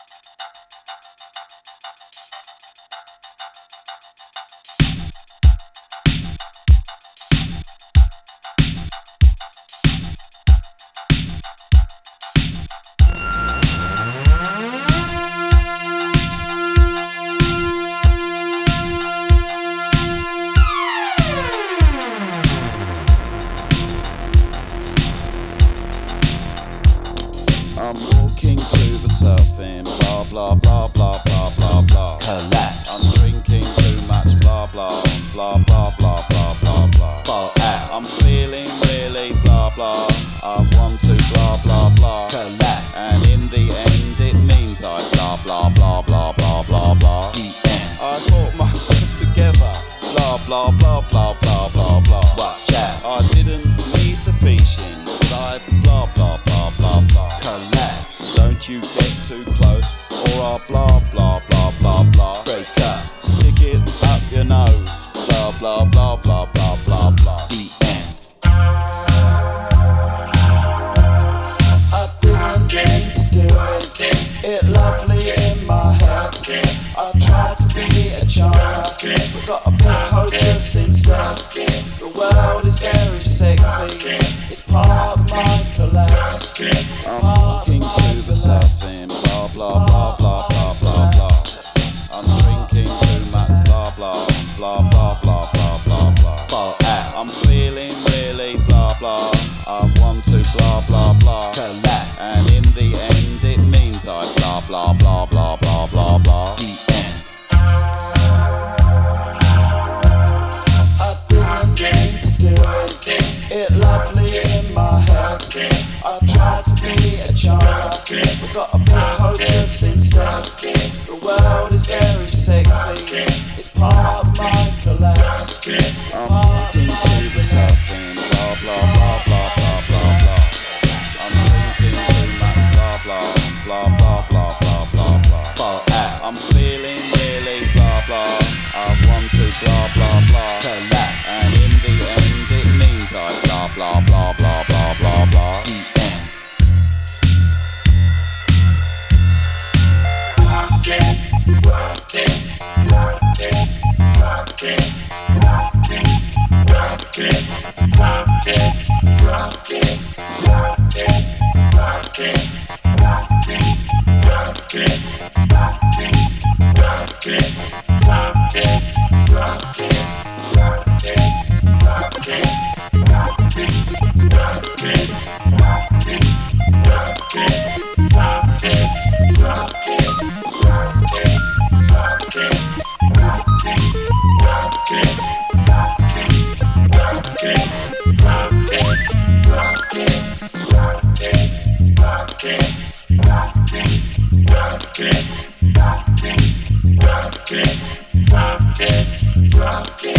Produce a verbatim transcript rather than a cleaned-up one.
I'm walking to the surfing, blah blah blah blah blah blah blah. Collapse. I'm drinking too much, blah blah blah blah blah blah blah blah. Fall out. I'm feeling really blah blah. I want to blah blah blah. Collapse. And in the end it means I blah blah blah blah blah blah blah. The end. I got myself together, blah blah blah blah blah blah blah. Watch out. I didn't need the fishing, but I blah blah blah blah blah. Collapse. Don't you get too close, or I'll blah blah blah blah blah. Break up. Stick it up your nose, blah blah blah blah blah blah blah. The end. I didn't mean to do it, it lovely in my head. I tried to be a child, but got a bit hopeless instead. The world is very sexy, it's part of my collapse. I'm walking to the surfing, blah blah blah blah blah blah blah. I'm drinking too much, blah blah blah blah blah blah blah blah. Fall out. I'm feeling really blah blah. I want to blah blah blah. Collapse. And in the end it means I blah blah blah blah blah blah blah. The end. I didn't mean to do it, it lovely in my head. I tried to be a child, but got a bit hopeless instead. The world is very sexy, it's part of my collapse. I'm walking to the surfing, blah blah blah blah blah blah blah. I'm drinking too much, blah blah blah blah blah blah blah blah. Fall out. I'm feeling really blah blah. I want to blah blah blah. Collapse. And in the end it means I blah blah blah blah blah blah blah. The end. Rock it, rock it, rock it.